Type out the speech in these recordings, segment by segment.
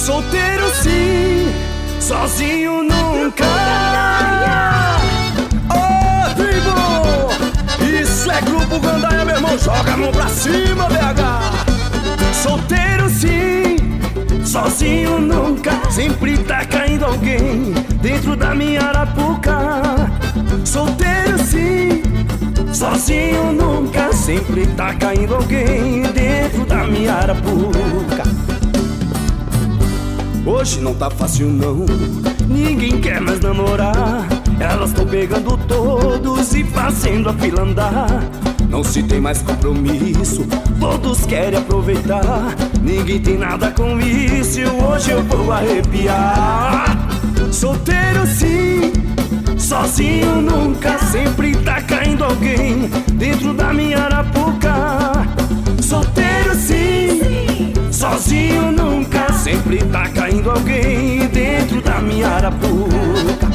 Solteiro sim, sozinho nunca. Ô tribo, isso é grupo Gandaia, meu irmão, joga a mão pra cima, BH. Solteiro sim, sozinho nunca. Sempre tá caindo alguém dentro da minha arapuca. Solteiro sim, sozinho nunca. Sempre tá caindo alguém dentro da minha arapuca. Hoje não tá fácil não, ninguém quer mais namorar. Elas tão pegando todos e fazendo a fila andar. Não se tem mais compromisso, todos querem aproveitar. Ninguém tem nada com isso, hoje eu vou arrepiar. Solteiro sim, sozinho nunca. Sempre tá caindo alguém dentro da minha arapuca. Solteiro sim, sozinho nunca. Sempre tá caindo alguém dentro da minha arapuca.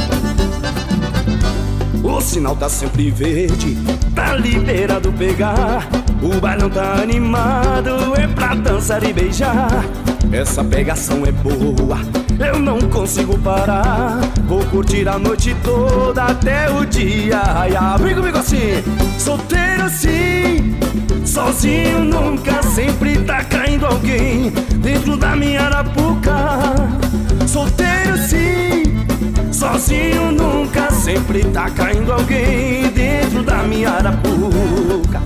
O sinal tá sempre verde, tá liberado pegar. O bailão tá animado, é pra dançar e beijar. Essa pegação é boa, eu não consigo parar. Vou curtir a noite toda até o dia raiar. Vem comigo assim. Solteiro sim, sozinho nunca. Sempre tá caindo alguém dentro da minha arapuca. Solteiro sim, sozinho nunca. Sempre tá caindo alguém dentro da minha arapuca.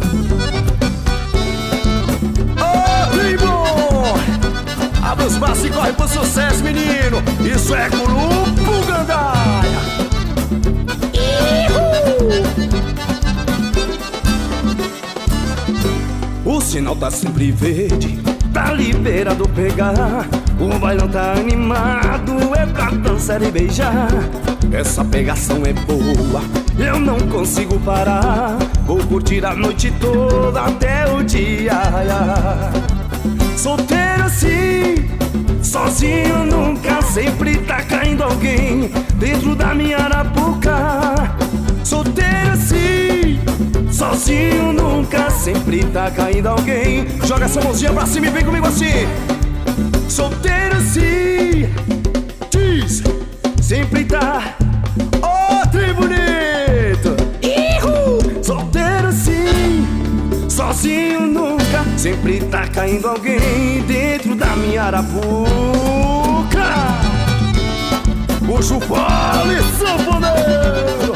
Ô tribo, abre os braços e corre pro sucesso, menino. Isso é grupo Gandaia. O sinal tá sempre verde, tá liberado pegar. O bailão tá animado, é pra dançar e beijar. Essa pegação é boa, eu não consigo parar. Vou curtir a noite toda até o dia raiar. Solteiro sim, sozinho nunca. Sempre tá caindo alguém dentro da minha arapuca. Solteiro sim, sozinho nunca. Sempre tá caindo alguém. Joga essa mãozinha pra cima e vem comigo assim. Solteiro sim, diz, sempre tá. Ô tribo bonito, solteiro sim, sozinho nunca. Sempre tá caindo alguém dentro da minha arapuca. Puxa o fole, sanfoneiro.